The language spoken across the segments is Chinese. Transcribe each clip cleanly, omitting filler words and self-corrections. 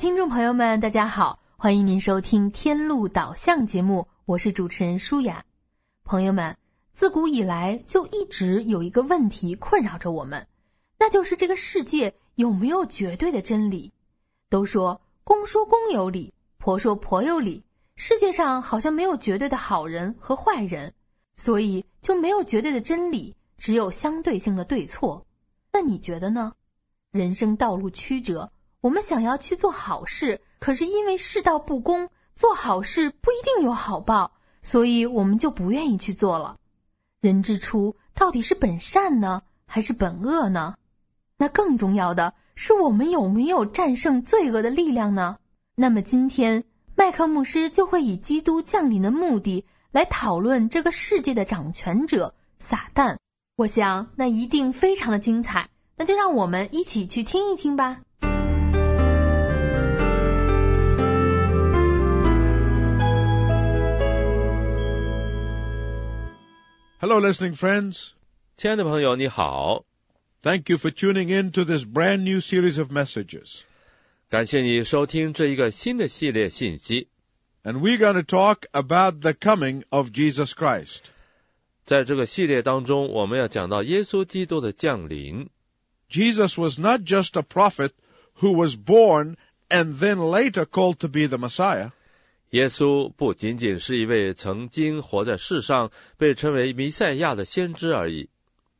听众朋友们，大家好，欢迎您收听天路导向节目，我是主持人舒雅。朋友们，自古以来就一直有一个问题困扰着我们，那就是这个世界有没有绝对的真理？都说公说公有理，婆说婆有理，世界上好像没有绝对的好人和坏人，所以就没有绝对的真理，只有相对性的对错。那你觉得呢？人生道路曲折，我们想要去做好事，可是因为世道不公，做好事不一定有好报，所以我们就不愿意去做了。人之初到底是本善呢，还是本恶呢？那更重要的是，我们有没有战胜罪恶的力量呢？那么今天麦克牧师就会以基督降临的目的来讨论这个世界的掌权者撒旦。我想那一定非常的精彩，那就让我们一起去听一听吧。 Hello, listening friends. 亲爱的朋友，你好。 Thank you for tuning in to this brand new series of messages. 感谢你收听这一个新的系列信息。 And we're going to talk about the coming of Jesus Christ. 在这个系列当中，我们要讲到耶稣基督的降临。 Jesus was not just a prophet who was born and then later called to be the Messiah. 耶稣不仅仅是一位曾经活在世上被称为弥赛亚的先知而已。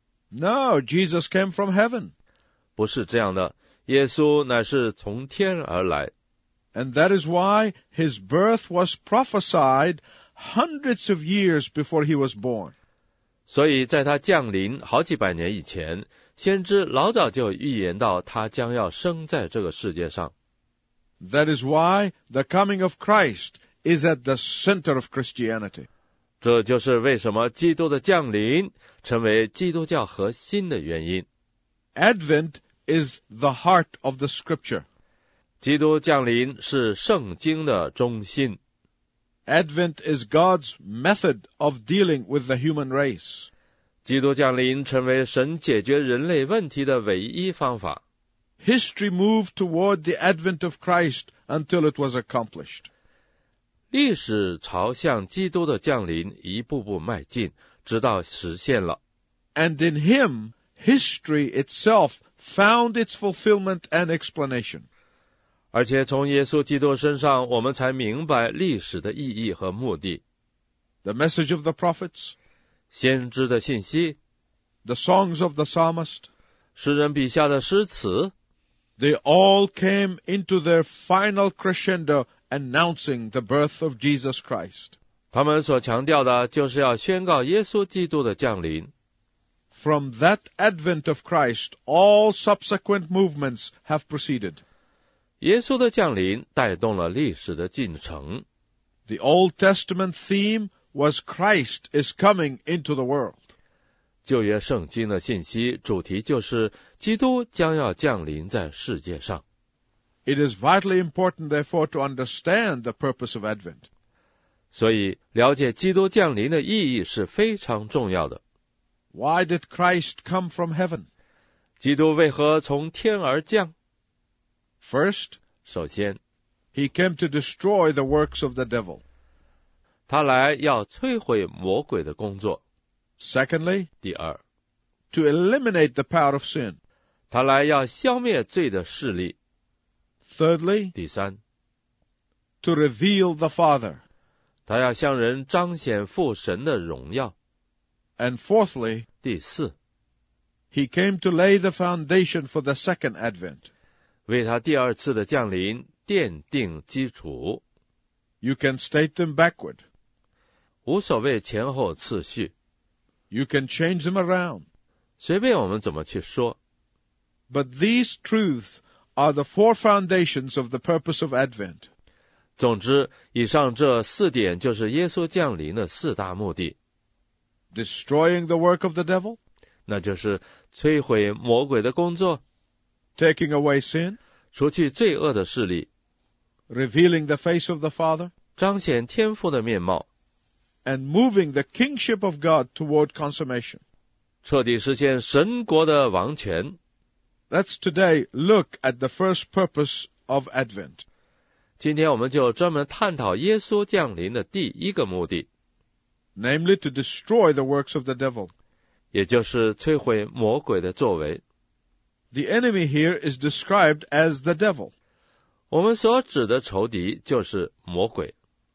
No, Jesus came from heaven. 不是这样的，耶稣乃是从天而来。 And that is why his birth was prophesied hundreds of years before he was born. 所以在他降临好几百年以前，先知老早就预言到他将要生在这个世界上。 That is why the coming of Christ is at the center of Christianity. 这就是为什么基督的降临成为基督教核心的原因。 Advent is the heart of the Scripture. 基督降临是圣经的中心。 Advent is God's method of dealing with the human race. 基督降临成为神解决人类问题的唯一方法。 History moved toward the advent of Christ until it was accomplished. 历史朝向基督的降临一步步迈进，直到实现了。 And in him, history itself found its fulfillment and explanation. 而且从耶稣基督身上，我们才明白历史的意义和目的。 The message of the prophets, 先知的信息， the songs of the psalmist, 诗人笔下的诗词， they all came into their final crescendo announcing the birth of Jesus Christ. 他们所强调的就是要宣告耶稣基督的降临。 From that advent of Christ, all subsequent movements have proceeded. 耶稣的降临带动了历史的进程。 The Old Testament theme was Christ is coming into the world. 旧约圣经的信息主题就是基督将要降临在世界上。 It is vitally important, therefore, to understand the purpose of Advent. 所以了解基督降临的意义是非常重要的。 Why did Christ come from heaven? 基督为何从天而降？ First, 首先， he came to destroy the works of the devil. 他来要摧毁魔鬼的工作。 Secondly, 第二， to eliminate the power of sin. 他来要消灭罪的势力。 Thirdly, 第三， to reveal the Father. 他要向人彰显父神的荣耀。 And fourthly, 第四， he came to lay the foundation for the second Advent. 为他第二次的降临奠定基础。 You can state them backward. 无所谓前后次序， You can change them around. 随便我们怎么去说。 But these truths are the four foundations of the purpose of Advent. 总之，以上这四点就是耶稣降临的四大目的。 Destroying the work of the devil, 那就是摧毁魔鬼的工作， taking away sin, 除去罪恶的势力， revealing the face of the Father, 彰显天父的面貌， and moving the kingship of God toward consummation. 彻底实现神国的王权。 Let's today look at the first purpose of Advent. 今天我们就专门探讨耶稣降临的第一个目的， namely to destroy the works of the devil. 也就是摧毁魔鬼的作为。 The enemy here is described as the devil. 我们所指的仇敌就是魔鬼。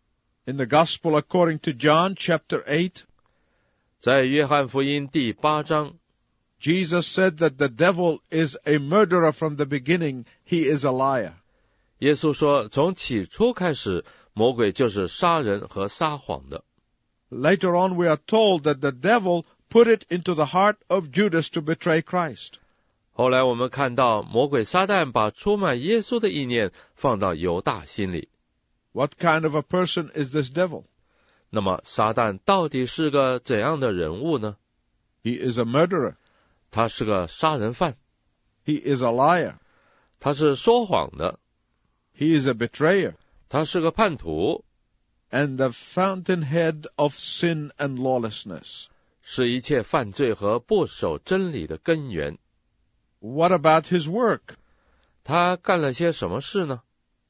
In the Gospel according to John chapter 8, 在约翰福音第8章， Jesus said that the devil is a murderer from the beginning. He is a liar. 耶稣说，从起初开始，魔鬼就是杀人和撒谎的。 Later on we are told that the devil put it into the heart of Judas to betray Christ. 后来我们看到魔鬼撒旦把出卖耶稣的意念放到犹大心里。 What kind of a person is this devil? 那么撒旦到底是个怎样的人物呢？ He is a murderer. 他是个杀人犯， He is a liar. 他是说谎的， He is a betrayer. 他是个叛徒， And the fountainhead of sin and lawlessness. 是一切犯罪和不守真理的根源。 What about his work? 他干了些什么事呢？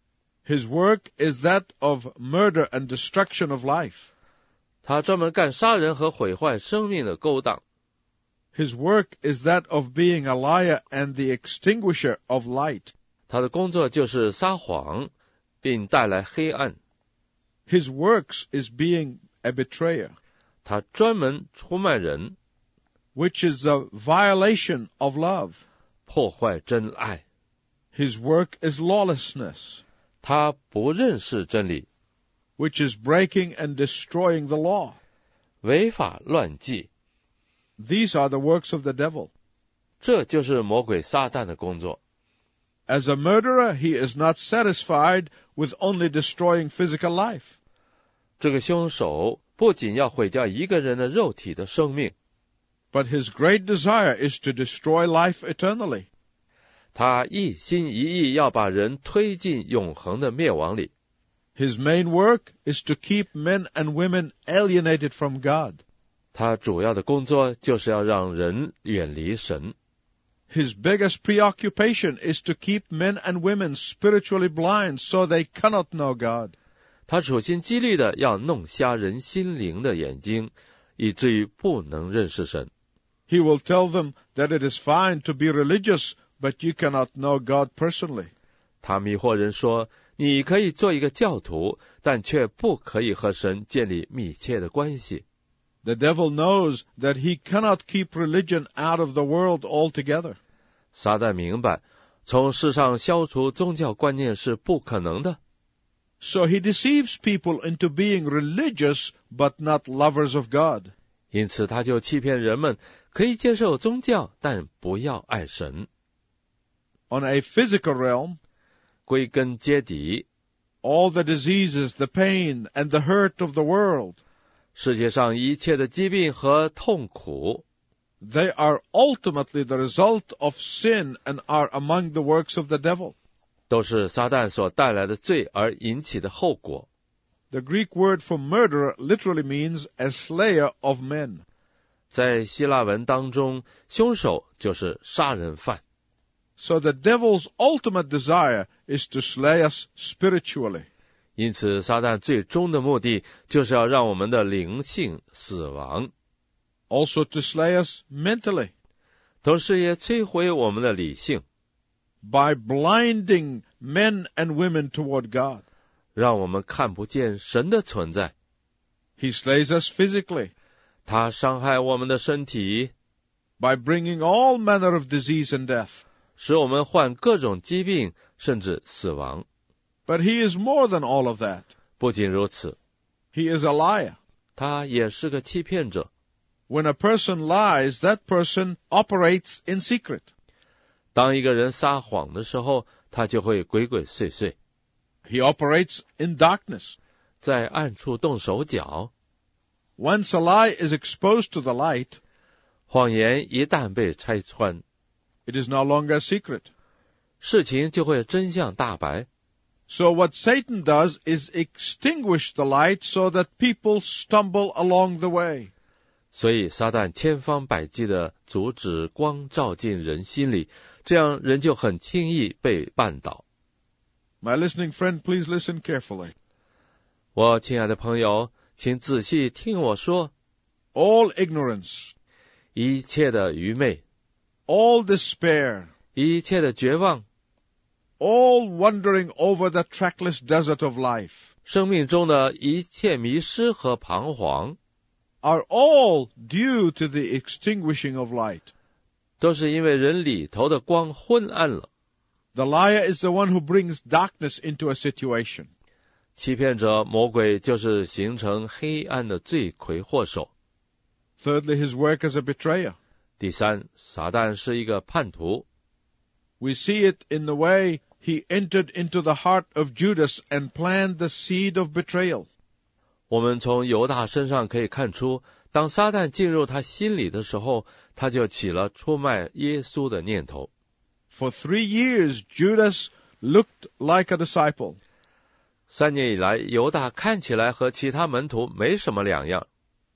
His work is that of murder and destruction of life. 他专门干杀人和毁坏生命的勾当。 His work is that of being a liar and the extinguisher of light. 他的工作就是撒谎，并带来黑暗。 His works is being a betrayer, 他专门出卖人， which is a violation of love. 破坏真爱。 His work is lawlessness, 他不认识真理， which is breaking and destroying the law. 违法乱纪。 These are the works of the devil. 这就是魔鬼撒旦的工作。 As a murderer, he is not satisfied with only destroying physical life. 这个凶手不仅要毁掉一个人的肉体的生命， But his great desire is to destroy life eternally. 他一心一意要把人推进永恒的灭亡里。 His main work is to keep men and women alienated from God. 他主要的工作就是要让人远离神。 His biggest preoccupation is to keep men and women spiritually blind so they cannot know God. 他处心积虑的要弄瞎人心灵的眼睛，以至于不能认识神。 He will tell them that it is fine to be religious, but you cannot know God personally. 他迷惑人说，你可以做一个教徒，但却不可以和神建立密切的关系。 The devil knows that he cannot keep religion out of the world altogether. 撒旦明白，从世上消除宗教观念是不可能的， So he deceives people into being religious, but not lovers of God. 因此他就欺骗人们，可以接受宗教，但不要爱神。 On a physical realm, 归根结底， all the diseases, the pain, and the hurt of the world, 世界上一切的疾病和痛苦， they are ultimately the result of sin and are among the works of the devil. 都是撒旦所带来的罪而引起的后果。 The Greek word for murderer literally means a slayer of men. 在希腊文当中，凶手就是杀人犯。 So the devil's ultimate desire is to slay us spiritually. 因此，撒旦最终的目的就是要让我们的灵性死亡， Also to slay us mentally 同时也摧毁我们的理性， by blinding men and women toward God. 让我们看不见神的存在。 He slays us physically 他伤害我们的身体， by bringing all manner of disease and death. 使我们患各种疾病，甚至死亡。 But he is more than all of that. 不仅如此， He is a liar. 他也是个欺骗者。 When a person lies, that person operates in secret. 当一个人撒谎的时候，他就会鬼鬼祟祟， He operates in darkness. 在暗处动手脚。 Once a lie is exposed to the light, 谎言一旦被拆穿， it is no longer a secret. 事情就会真相大白。 So what Satan does is extinguish the light so that people stumble along the way. 所以撒旦千方百计地阻止光照进人心里，这样人就很轻易被绊倒。 My listening friend, please listen carefully. 我亲爱的朋友，请仔细听我说， All ignorance, 一切的愚昧， all despair, 一切的绝望， all wandering over the trackless desert of life, 生命中的一切迷失和彷徨， are all due to the extinguishing of light. 都是因为人里头的光昏暗了。 The liar is the one who brings darkness into a situation. 欺骗者魔鬼就是形成黑暗的罪魁祸首。 Thirdly, his work as a betrayer. 第三，撒旦是一个叛徒。 We see it in the way he entered into the heart of Judas and planted the seed of betrayal. 我们从犹大身上可以看出，当撒旦进入他心里的时候，他就起了出卖耶稣的念头。 For 3 years, Judas looked like a disciple. 3年以来，犹大看起来和其他门徒没什么两样，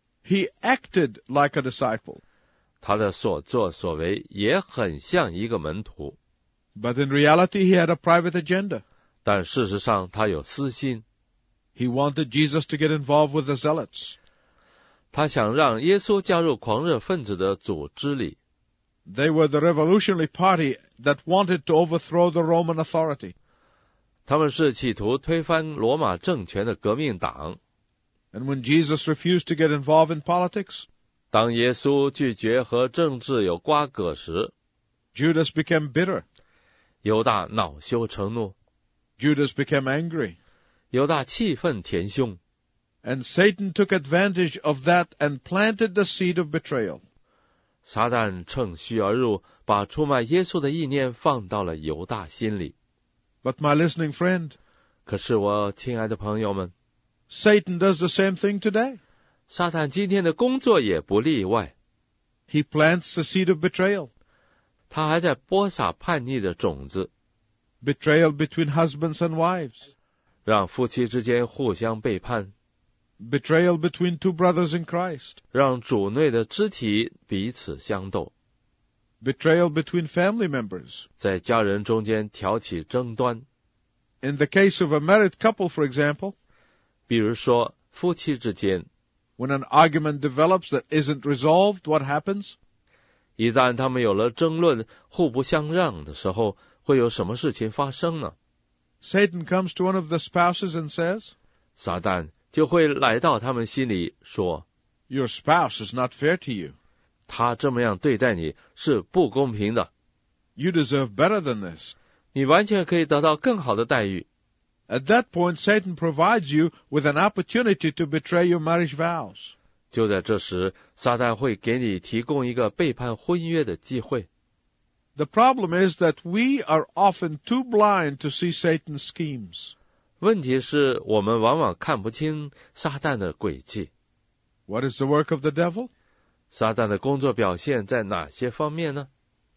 He acted like a disciple. 他的所作所为也很像一个门徒， But in reality, he had a private agenda. 但事实上他有私心， He wanted Jesus to get involved with the zealots. 他想让耶稣加入狂热分子的组织里。 They were the revolutionary party that wanted to overthrow the Roman authority. 他们是企图推翻罗马政权的革命党。 And when Jesus refused to get involved in politics, 当耶稣拒绝和政治有瓜葛时， Judas became bitter. 犹大恼羞成怒， Judas became angry. 犹大气愤填胸， And Satan took advantage of that and planted the seed of betrayal. 撒旦趁虚而入，把出卖耶稣的意念放到了犹大心里。 But my listening friend, 可是我亲爱的朋友们， Satan does the same thing today. 撒旦今天的工作也不例外， He plants the seed of betrayal. 他还在播撒叛逆的种子， Betrayal between husbands and wives. 让夫妻之间互相背叛， Betrayal between 2 brothers in Christ. 让主内的肢体彼此相斗， Betrayal between family members. 在家人中间挑起争端。 In the case of a married couple, for example, 比如说夫妻之间， when an argument develops that isn't resolved, what happens? 一旦他们有了争论，互不相让的时候，会有什么事情发生呢？ Satan comes to one of the spouses and says, 撒旦就会来到他们心里说， Your spouse is not fair to you. 他这么样对待你是不公平的， You deserve better than this. 你完全可以得到更好的待遇。 At that point, Satan provides you with an opportunity to betray your marriage vows. 就在这时，撒旦会给你提供一个背叛婚约的机会。 The problem is that we are often too blind to see Satan's schemes. 问题是我们往往看不清撒旦的诡计。 What is the work of the devil? 撒旦的工作表现在哪些方面呢？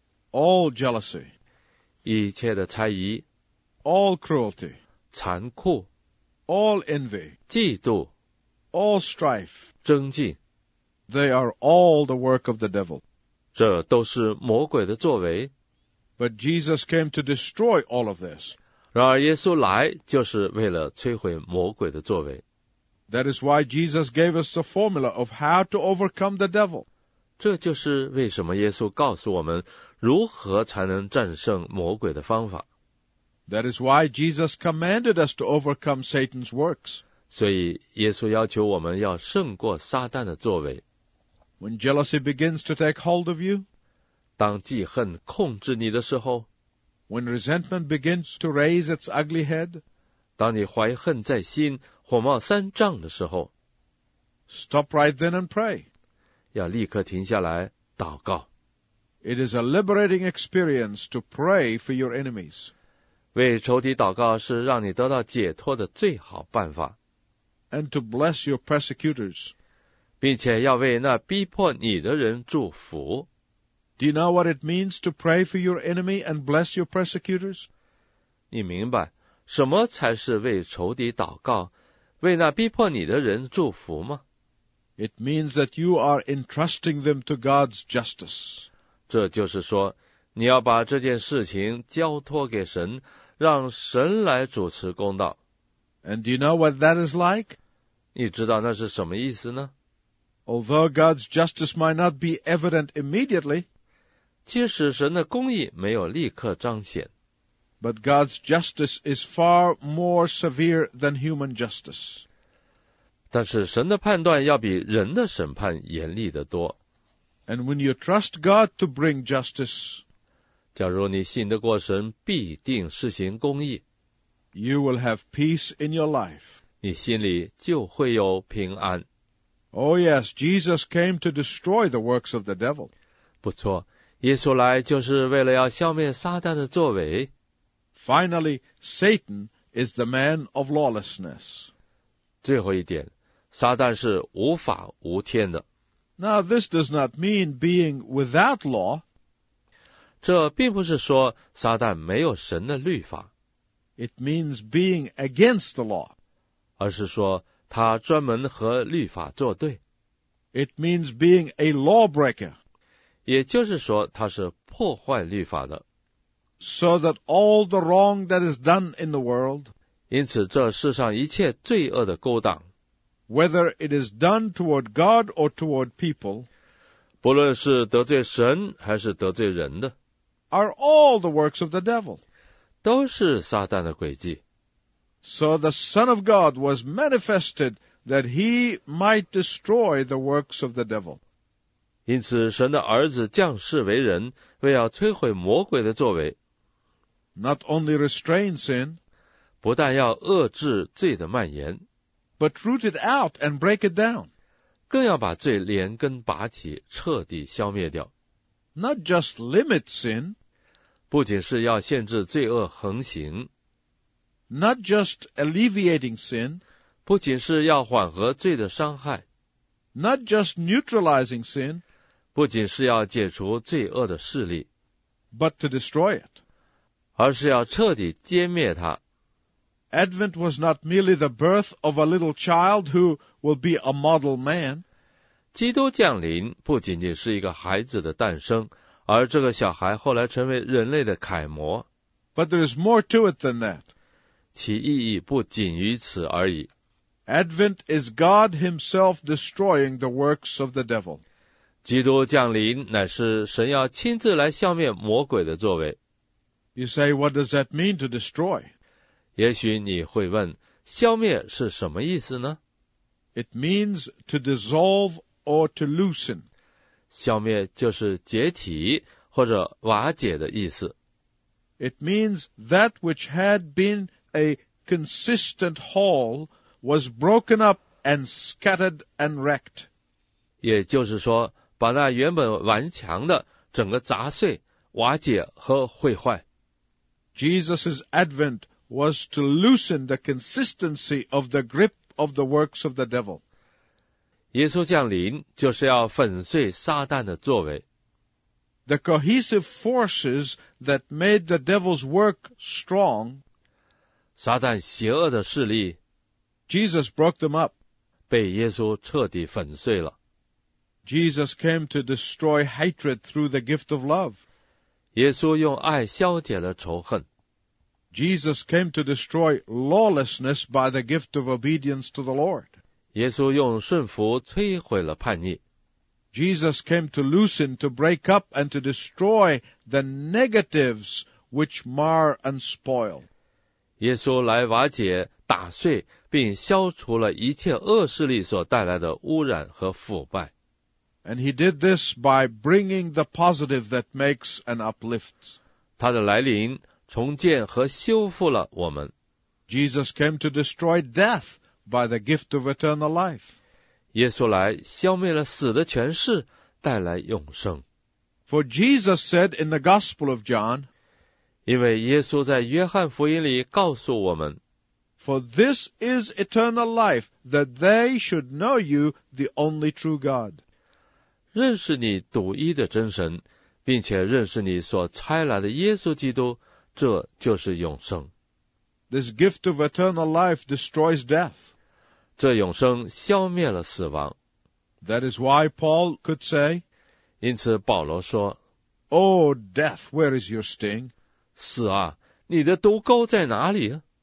All jealousy, 一切的猜疑、 all cruelty, 残酷、 all envy, 嫉妒、 all strife. 争竞， They are all the work of the devil. 这都是魔鬼的作为。 But Jesus came to destroy all of this. 然而耶稣来就是为了摧毁魔鬼的作为。 That is why Jesus gave us the formula of how to overcome the devil. 这就是为什么耶稣告诉我们如何才能战胜魔鬼的方法。 That is why Jesus commanded us to overcome Satan's works. 所以耶稣要求我们要胜过撒旦的作为。 When jealousy begins to take hold of you, 当记恨控制你的时候， when resentment begins to raise its ugly head, 当你怀恨在心、火冒三丈的时候， stop right then and pray. 要立刻停下来祷告。 It is a liberating experience to pray for your enemies. 为仇敌祷告是让你得到解脱的最好办法， And to bless your persecutors. 并且要为那逼迫你的人祝福。 Do you know what it means to pray for your enemy and bless your persecutors? 你明白什么才是为仇敌祷告，为那逼迫你的人祝福吗？ It means that you are entrusting them to God's justice. 这就是说，你要把这件事情交托给神， 让神来主持公道。 And do you know what that is like? 你知道那是什么意思呢？ Although God's justice might not be evident immediately, 即使神的公义没有立刻彰显， but God's justice is far more severe than human justice. 但是神的判断要比人的审判严厉得多。 And when you trust God to bring justice, 假如你信得过神必定施行公义， you will have peace in your life. 你心里就会有平安。 Oh yes, Jesus came to destroy the works of the devil. 不错，耶稣来就是为了要消灭撒旦的作为。 Finally, Satan is the man of lawlessness. 最后一点，撒旦是无法无天的。 Now, this does not mean being without law. 这并不是说撒旦没有神的律法， It means being against the law. 而是说他专门和律法作对， It means being a lawbreaker, 也就是说他是破坏律法的。 so that all the wrong that is done in the world, 因此这世上一切罪恶的勾当， whether it is done toward God or toward people, 不论是得罪神还是得罪人的， are all the works of the devil. 都是撒旦的诡计。 So the Son of God was manifested that he might destroy the works of the devil. 因此神的儿子降世为人，为要摧毁魔鬼的作为， Not only restrain sin, 不但要遏制罪的蔓延， but root it out and break it down. 更要把罪连根拔起，彻底消灭掉。 Not just limit sin, 不仅是要限制罪恶横行， not just alleviating sin, 不仅是要缓和罪的伤害， not just neutralizing sin, 不仅是要解除罪恶的势力， but to destroy it. 而是要彻底歼灭它。 Advent was not merely the birth of a little child who will be a model man. 基督降临不仅仅是一个孩子的诞生，而这个小孩后来成为人类的楷模， But there is more to it than that. 其意义不仅于此而已。 Advent is God himself destroying the works of the devil. 基督降临乃是神要亲自来消灭魔鬼的作为。 You say, what does that mean to destroy? 也许你会问，消灭是什么意思呢？ It means to dissolve or to loosen. 消灭就是解体或者瓦解的意思。 It means that which had been a consistent whole was broken up and scattered and wrecked. 也就是说，把那原本顽强的整个砸碎、瓦解和毁坏。 Jesus' advent was to loosen the consistency of the grip of the works of the devil. 耶稣降临就是要粉碎撒旦的作为。 The cohesive forces that made the devil's work strong, 撒旦邪恶的势力 Jesus broke them up. 被耶稣彻底粉碎了。 Jesus came to destroy hatred through the gift of love. 耶稣用爱消解了仇恨。 Jesus came to destroy lawlessness by the gift of obedience to the Lord. 耶稣用顺服摧毁了叛逆。 Jesus came to loosen, to break up, and to destroy the negatives which mar and spoil. 耶稣来瓦解、打碎，并消除了一切恶势力所带来的污染和腐败。 And he did this by bringing the positive that makes and uplifts. 他的来临重建和修复了我们。 Jesus came to destroy death by the gift of eternal life. 耶稣来消灭了死的权势，带来永生。 For Jesus said in the Gospel of John, 因为耶稣在约翰福音里告诉我们， For this is eternal life, that they should know you, the only true God. 认识你独一的真神，并且认识你所差来的耶稣基督，这就是永生。 This gift of eternal life destroys death. 这永生消灭了死亡。 That is why Paul could say, 因此保罗说， Oh, death, where is your sting? 死啊， 你的毒钩在哪里啊？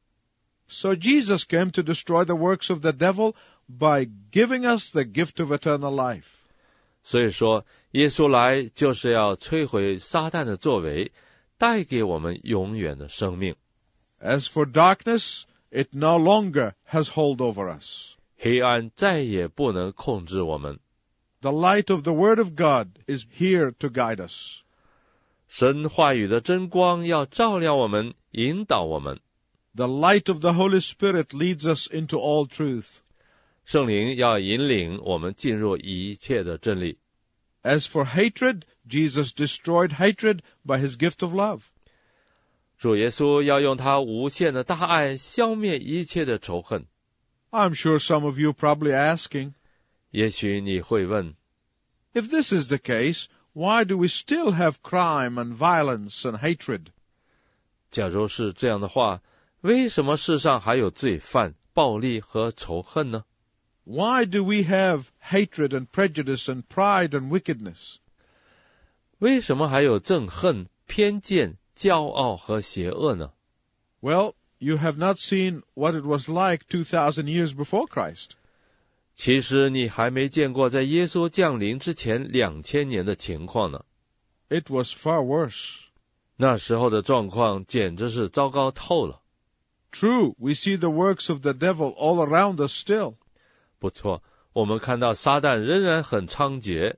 So Jesus came to destroy the works of the devil by giving us the gift of eternal life. 所以说，耶稣来就是要摧毁撒旦的作为，带给我们永远的生命。 As for darkness, it no longer has hold over us. 黑暗再也不能控制我们。 The light of the Word of God is here to guide us. 神话语的真光要照亮我们，引导我们。 The light of the Holy Spirit leads us into all truth. 圣灵要引领我们进入一切的真理。 As for hatred, Jesus destroyed hatred by his gift of love. 主耶稣要用他无限的大爱消灭一切的仇恨。 I'm sure some of you probably asking, 也许你会问， if this is the case, why do we still have crime and violence and hatred? 假如是这样的话，为什么世上还有罪犯、暴力和仇恨呢？ Why do we have hatred and prejudice and pride and wickedness? 为什么还有憎恨、偏见、骄傲和邪恶呢？ Well, you have not seen what it was like 2,000 years before Christ. 其实你还没见过在耶稣降临之前2000年的情况呢。 It was far worse. 那时候的状况简直是糟糕透了。 True, we see the works of the devil all around us still. 不错，我们看到撒旦仍然很猖獗，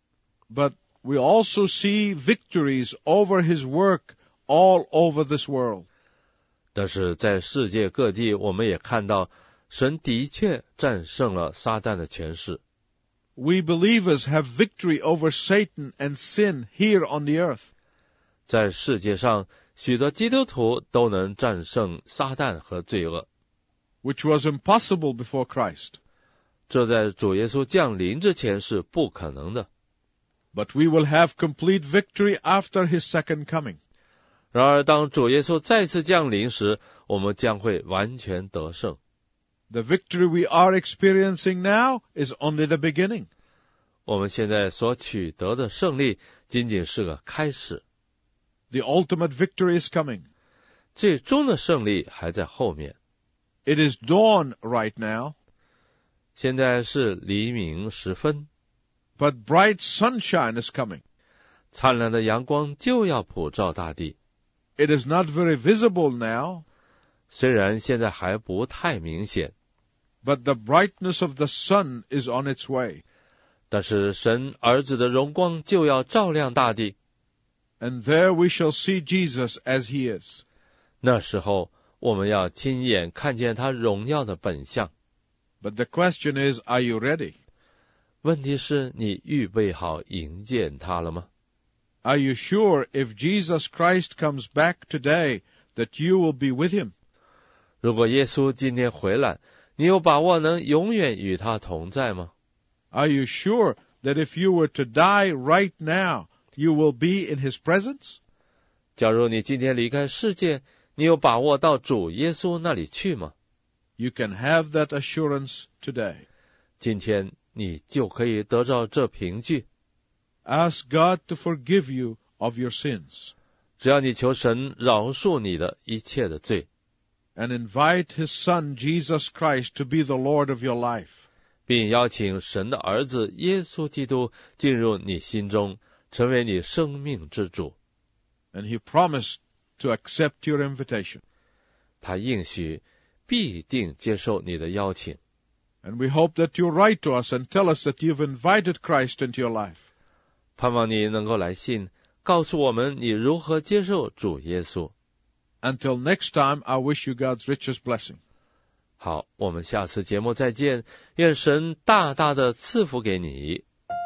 But we also see victories over his work all over this world. 但是在世界各地，我们也看到神的确战胜了撒旦的权势。 We believers have victory over Satan and sin here on the earth. 在世界上，许多基督徒都能战胜撒旦和罪恶， which was impossible before Christ. 这在主耶稣降临之前是不可能的。 But we will have complete victory after his second coming. 然而，当主耶稣再次降临时，我们将会完全得胜。 The victory we are experiencing now is only the beginning. 我们现在所取得的胜利仅仅是个开始， The ultimate victory is coming. 最终的胜利还在后面。 It is dawn right now, 现在是黎明时分， but bright sunshine is coming. 灿烂的阳光就要普照大地。 It is not very visible now, 虽然现在还不太明显， but the brightness of the sun is on its way. 但是神儿子的荣光就要照亮大地。 And there we shall see Jesus as he is. 那时候，我们要亲眼看见他荣耀的本相。 But the question is, are you ready? 问题是你预备好迎接他了吗？ Are you sure if Jesus Christ comes back today that you will be with him? 如果耶稣今天回来，你有把握能永远与他同在吗？ Are you sure that if you were to die right now, you will be in his presence? 假如你今天离开世界，你有把握到主耶稣那里去吗？ You can have that assurance today. 今天你就可以得到这凭据。 Ask God to forgive you of your sins 只要你求神饶恕你的一切的罪， and invite his son Jesus Christ to be the Lord of your life. 并邀请神的儿子耶稣基督进入你心中，成为你生命之主。 And he promised to accept your invitation. 他应许必定接受你的邀请。 And we hope that you'll write to us and tell us that you've invited Christ into your life. 盼望你能够来信，告诉我们你如何接受主耶稣。 Until next time, I wish you God's richest blessing. 好，我们下次节目再见，愿神大大的赐福给你。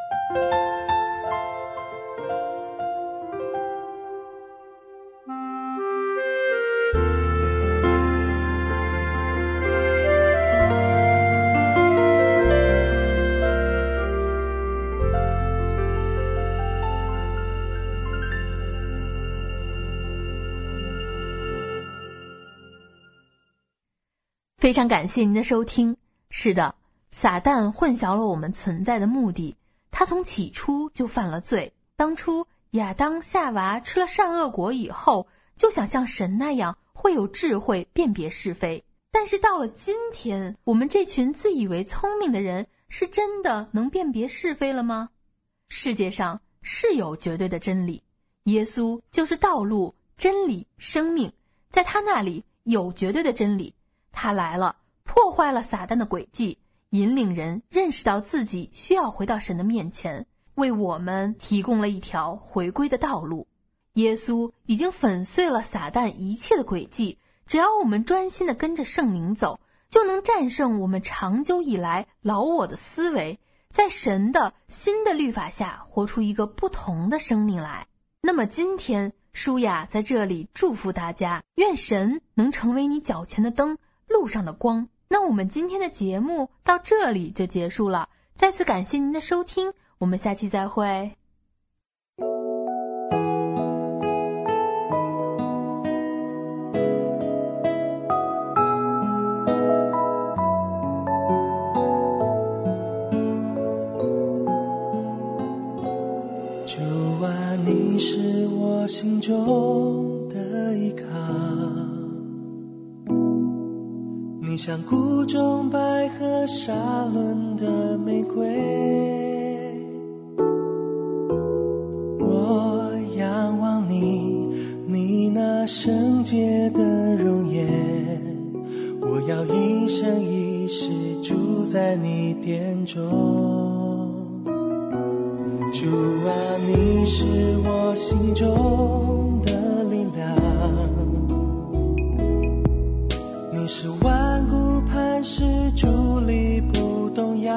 非常感谢您的收听。是的，撒旦混淆了我们存在的目的，他从起初就犯了罪。当初亚当夏娃吃了善恶果以后， 就想像神那样会有智慧辨别是非。但是到了今天，我们这群自以为聪明的人是真的能辨别是非了吗？世界上是有绝对的真理，耶稣就是道路、真理、生命，在他那里有绝对的真理。他来了，破坏了撒旦的诡计，引领人认识到自己需要回到神的面前，为我们提供了一条回归的道路。耶稣已经粉碎了撒旦一切的诡计，只要我们专心地跟着圣灵走，就能战胜我们长久以来老我的思维，在神的新的律法下活出一个不同的生命来。那么今天舒雅在这里祝福大家，愿神能成为你脚前的灯，路上的光。那我们今天的节目到这里就结束了，再次感谢您的收听，我们下期再会。 主啊，你是我心中的依靠，你像谷中百合沙仑的玫瑰，我仰望你，你那圣洁的容颜，我要一生一世住在你殿中。主啊，你是我心中的力量，你是万古磐石，伫立不动摇。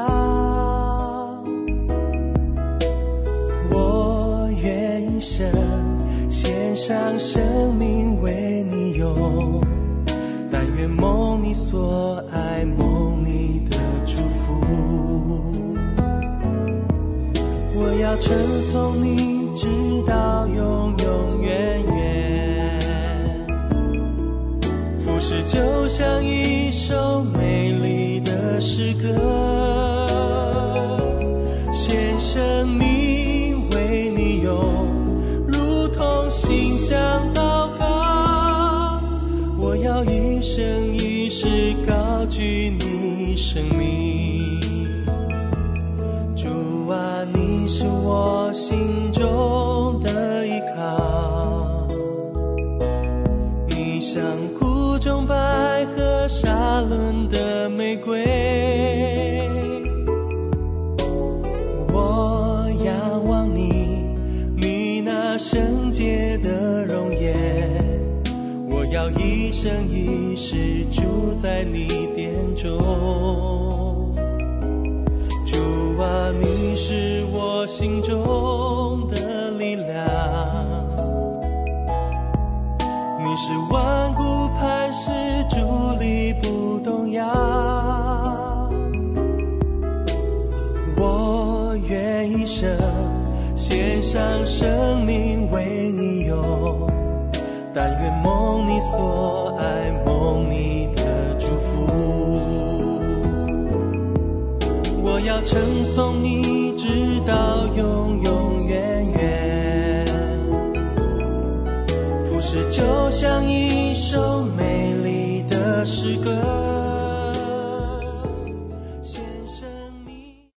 我愿一生献上生命为你用，但愿蒙你所爱，蒙你的祝福。我要称颂你直到永永远远，服侍就像一首美丽的诗歌，献生命为你用，如同馨香祷告。我要一生一世高举你生命。主啊，你是我心中的依靠，你像谷中百合沙仑的玫瑰，我仰望你，你那圣洁的容颜，我要一生一世住在你殿中。主啊，你是我心中的力量，你是万古磐石，伫立不动摇。我愿一生献上生命为你用，但愿蒙你所爱，蒙你的祝福。我要称颂你直到永永远远，服侍就像一首美丽的诗歌，